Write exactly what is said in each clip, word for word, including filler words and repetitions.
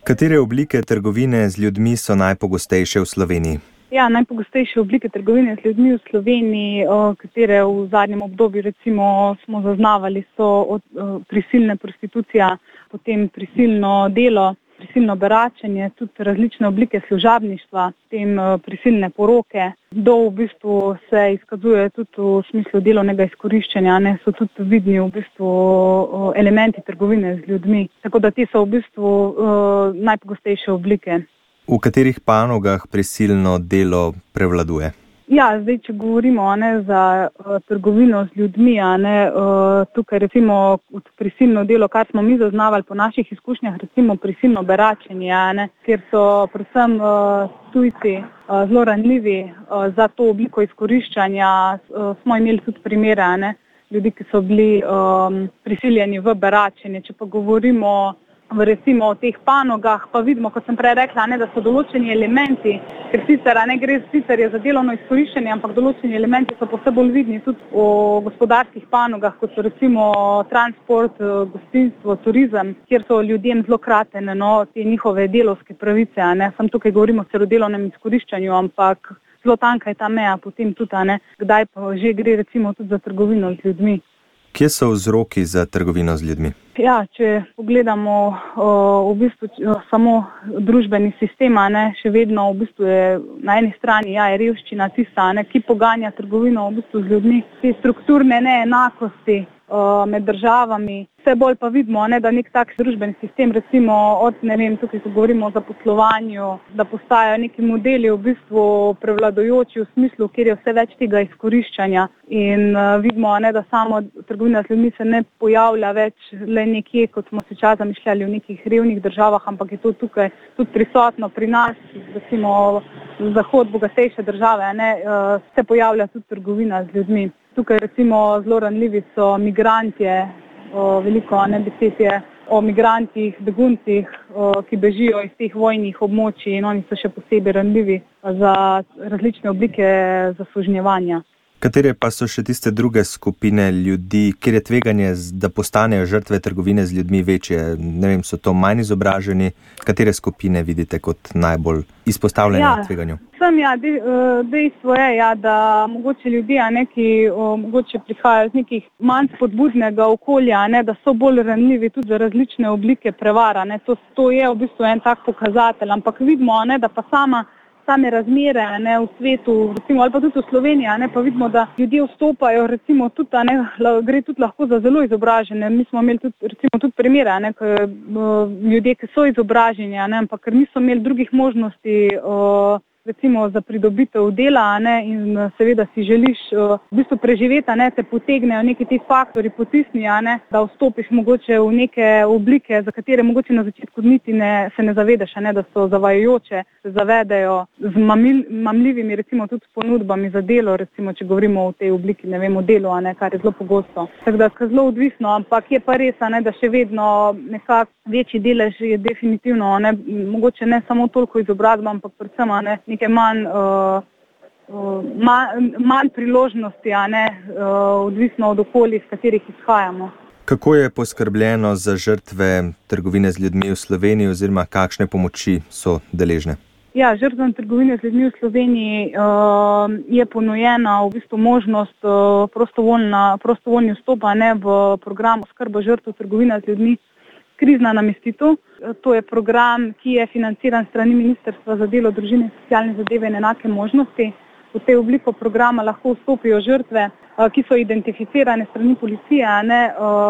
Katere oblike trgovine z ljudmi so najpogostejše v Sloveniji? Ja, najpogostejše oblike trgovine z ljudmi v Sloveniji, katere v zadnjem obdobju recimo smo zaznavali, so od, prisilna prostitucija, potem prisilno delo, prisilno beračenje, tudi različne oblike služabništva, potem prisilne poroke. Do v bistvu se izkazuje tudi v smislu delovnega izkoriščanja, ne, so tudi vidni v bistvu elementi trgovine z ljudmi. Tako da te so v bistvu uh, najpogostejše oblike. V katerih panogah prisilno delo prevladuje? Ja, zdaj, če govorimo ne, za uh, trgovino z ljudmi, ne, uh, tukaj recimo prisilno delo, kar smo mi zaznavali po naših izkušnjah, recimo prisilno beračenje, ne, kjer so predvsem uh, tujci uh, zelo ranljivi uh, za to obliko izkoriščanja. Uh, smo imeli tudi primere, ne, ljudi, ki so bili um, prisiljeni v beračenje. Če pa govorimo v recimo o teh panogah, pa vidimo, kot sem prej rekla, ne, da so določeni elementi, ker sicer ne gre sicer je za delovno izkoriščenje, ampak določeni elementi so posebej bolj vidni tudi v gospodarskih panogah, kot so recimo transport, gostinstvo, turizem, kjer so ljudem zelo kratene no, te njihove delovske pravice. Ne. Sam tukaj govorimo o delovnem izkoriščanju, ampak zelo tanka je ta meja potem tudi, ne, kdaj pa že gre recimo tudi za trgovino z ljudmi. Kje so vzroki za trgovino z ljudmi? Ja, če pogledamo o, v bistvu o, samo družbeni sistem, ne, še vedno v bistvu je na eni strani ja, je revščina tista, ne, ki poganja trgovino v bistvu z ljudmi. Te strukturne neenakosti o, med državami. Vse bolj pa vidimo, ne, da nek tak družbeni sistem, recimo od, ne vem, tukaj ko govorimo o zaposlovanju, da postajajo neki modeli v bistvu prevladujoči v smislu, kjer je vse več tega izkoriščanja. In uh, vidimo, ne, da samo trgovina z ljudmi se ne pojavlja več le nekje, kot smo se čas zamišljali v nekih revnih državah, ampak je to tukaj tudi prisotno pri nas, recimo zahod, bogatejše države, ne, uh, se pojavlja tudi trgovina z ljudmi. Tukaj recimo zelo ranljivi so migrantje, o, veliko ne besed je o migrantih, beguncih, o, ki bežijo iz teh vojnih območij in oni so še posebej ranljivi za različne oblike zasužnjevanja. Katere pa so še tiste druge skupine ljudi, kjer je tveganje, da postanejo žrtve trgovine z ljudmi večje? Ne vem, so to manj izobraženi? Katere skupine vidite kot najbolj izpostavljene ja, tveganju? Sem, ja, de, dejstvo je, ja, da mogoče ljudje, ne, ki o, mogoče prihajajo z nekih manj spodbudnega okolja, ne, da so bolj ranljivi tudi za različne oblike prevara. Ne. To, to je v bistvu en tak pokazatelj, ampak vidimo, ne, da pa sama same razmere ne, v svetu, recimo, ali pa tudi v Sloveniji, ne, pa vidimo, da ljudje vstopajo, recimo, tudi, ne, gre tudi lahko za zelo izobražene. Mi smo imeli tudi, recimo, tudi primere, ne, k, ljudje, ki so izobraženi, ne, ampak ker niso imeli drugih možnosti, uh, recimo za pridobitev dela, ne, in seveda si želiš uh, v bistvu preživeti, ne, te potegnejo neki ti faktori, potisnijo, ne, da vstopiš mogoče v neke oblike, za katere mogoče na začetku niti ne, se ne zavedaš, ne, da so zavajajoče, se zavedajo z mamil, mamljivimi recimo tudi ponudbami za delo, recimo če govorimo o tej obliki, ne vem, o delu, ne, kar je zelo pogosto. Tako da zelo odvisno, ampak je pa res, ne, da še vedno nekak večji delež je definitivno, ne, mogoče ne samo toliko izobrazba, ampak predvsem ne, nekaj manj, uh, uh, manj, manj priložnosti, a ne, uh, odvisno od okolij, z katerih izhajamo. Kako je poskrbljeno za žrtve trgovine z ljudmi v Sloveniji oziroma kakšne pomoči so deležne? Ja, žrtvam trgovine z ljudmi v Sloveniji uh, je ponujena v bistvu možnost uh, prostovoljni vstop v program oskrbe žrtev trgovine z ljudmi. Krizna namestitev. To je program, ki je financiran strani Ministrstva za delo, družine, socialne zadeve in enake možnosti. V tej obliko programa lahko vstopijo žrtve, ki so identificirane strani policije, ne,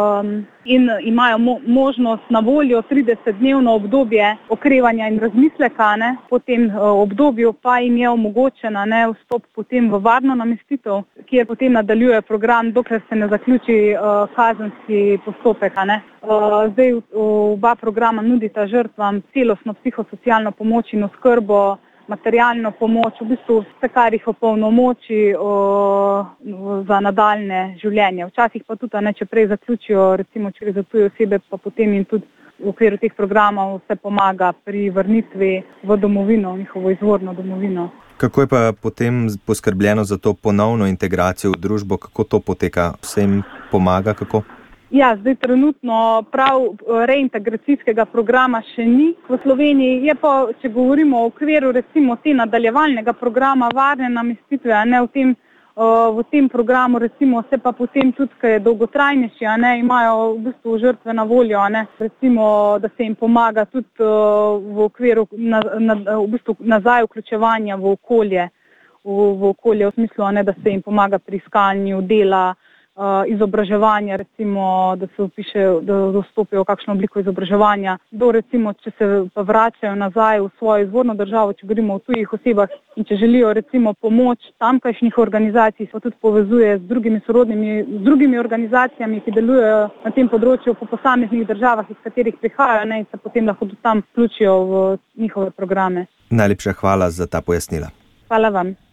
in imajo mo- možnost na voljo tridesetdnevno obdobje okrevanja in razmisleka. Ne. Po tem obdobju pa jim je omogočena ne, vstop potem v varno namestitev, kjer potem nadaljuje program, dokler se ne zaključi uh, kazenski postopek. Ne. Uh, zdaj oba programa nudita žrtvam celostno psihosocialno pomoč in oskrbo, materialno pomoč, v bistvu vse, kar jih opolnomoči o, za nadaljne življenje. Včasih pa tudi, ne, če prej zaključijo, recimo, če za tuje osebe, pa potem jim tudi v okviru teh programov se pomaga pri vrnitvi v domovino, v njihovo izvorno domovino. Kako je pa potem poskrbljeno za to ponovno integracijo v družbo? Kako to poteka? Se jim pomaga? Kako? Ja, zdaj trenutno prav reintegracijskega programa še ni v Sloveniji. Je pa, če govorimo o okviru recimo te nadaljevalnega programa varne namestitve, a ne v tem, v tem programu recimo se pa potem tudi, ker je dolgotrajnejši, a ne, imajo v bistvu žrtve na voljo, a ne, recimo, da se jim pomaga tudi v okviru na, na, v bistvu nazaj vključevanja v okolje, v, v okolje v smislu, a ne, da se jim pomaga pri iskanju dela, izobraževanja, recimo, da se upišejo, da dostopijo v kakšno obliko izobraževanja. Do recimo, če se pa vračajo nazaj v svojo izvorno državo, če govorimo o tujih osebah in če želijo recimo pomoč tamkajšnjih organizacij, se tudi povezuje z drugimi sorodnimi, z drugimi organizacijami, ki delujejo na tem področju po posameznih državah, iz katerih prihajajo, ne, in se potem lahko tudi tam vključijo v njihove programe. Najlepša hvala za ta pojasnila. Hvala vam.